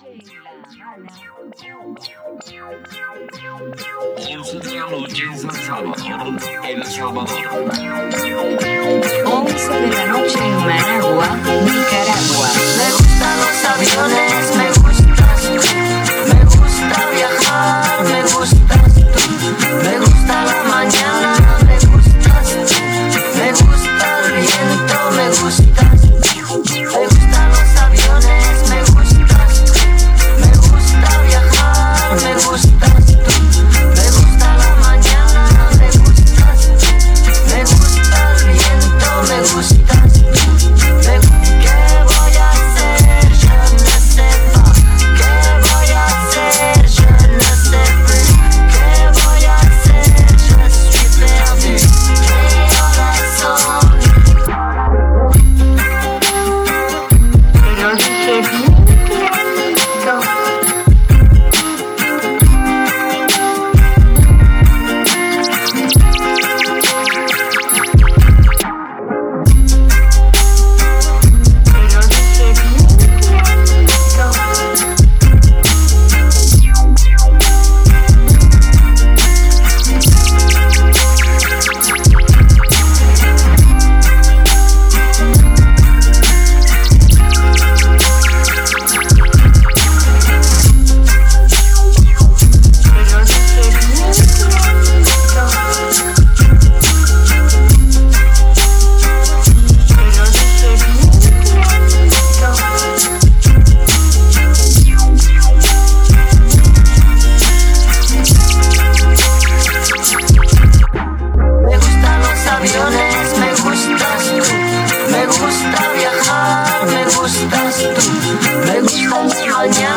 11 de la noche en San Salvador, El Salvador. 11 de la noche en Managua, Nicaragua. Me gustan los aviones, me gustas tú. Me gusta viajar, me gustas tú. Me gusta la mañana, me gustas tú. Me gusta el viento, me gustas tú. Me gustan los aviones, me gustas tú. Me gusta viajar, me gustas tú. Me gusta la mañana, me gustas tú. Me gusta el viento, me gustas tú. ¿Qué voy a hacer? Je ne sais pas. ¿Qué voy a hacer? Je ne sais plus. ¿Qué voy a hacer? Je suis perdu. ¿Qué horas son? Pero dije bien clarito. Pero dije bien clarito. Pero dije bien clarito. Pero dije bien Me gustan los aviones, me gustas tú. Me gusta viajar, me gustas tú. Me gusta la mañana.